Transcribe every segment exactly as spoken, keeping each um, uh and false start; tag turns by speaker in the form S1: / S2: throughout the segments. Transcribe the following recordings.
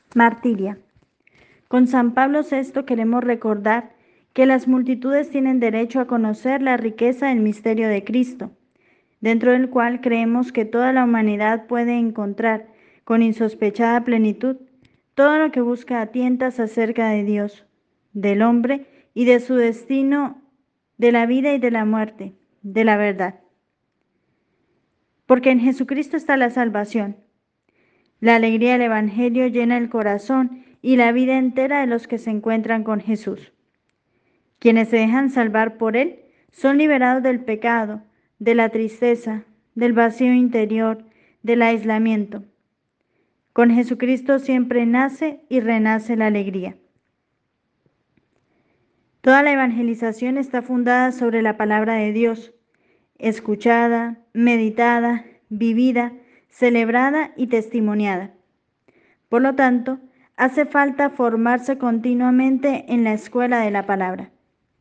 S1: Martiria. Con San Pablo sexto queremos recordar que las multitudes tienen derecho a conocer la riqueza del misterio de Cristo, dentro del cual creemos que toda la humanidad puede encontrar con insospechada plenitud todo lo que busca a tientas acerca de Dios, del hombre y de su destino, de la vida y de la muerte, de la verdad. Porque en Jesucristo está la salvación. La alegría del Evangelio llena el corazón y la vida entera de los que se encuentran con Jesús. Quienes se dejan salvar por Él son liberados del pecado, de la tristeza, del vacío interior, del aislamiento. Con Jesucristo siempre nace y renace la alegría. Toda la evangelización está fundada sobre la palabra de Dios, escuchada, meditada, vivida, celebrada y testimoniada. Por lo tanto, hace falta formarse continuamente en la escuela de la palabra.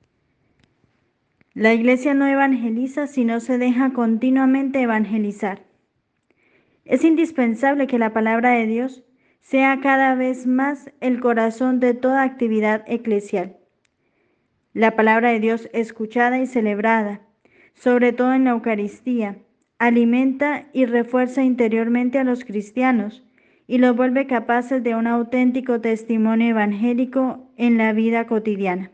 S1: La Iglesia no evangeliza si no se deja continuamente evangelizar. Es indispensable que la palabra de Dios sea cada vez más el corazón de toda actividad eclesial. La palabra de Dios escuchada y celebrada, sobre todo en la Eucaristía, alimenta y refuerza interiormente a los cristianos y los vuelve capaces de un auténtico testimonio evangélico en la vida cotidiana.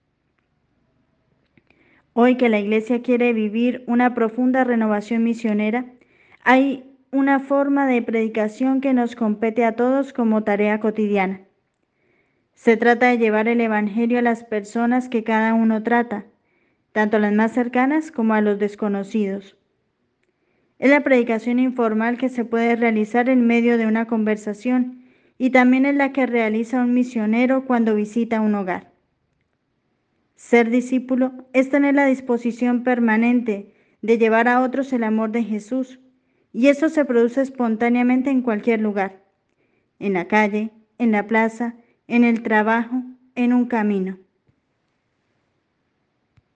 S1: Hoy que la Iglesia quiere vivir una profunda renovación misionera, hay una forma de predicación que nos compete a todos como tarea cotidiana. Se trata de llevar el Evangelio a las personas que cada uno trata, tanto a las más cercanas como a los desconocidos. Es la predicación informal que se puede realizar en medio de una conversación y también es la que realiza un misionero cuando visita un hogar. Ser discípulo es tener la disposición permanente de llevar a otros el amor de Jesús, y eso se produce espontáneamente en cualquier lugar, en la calle, en la plaza, en el trabajo, en un camino.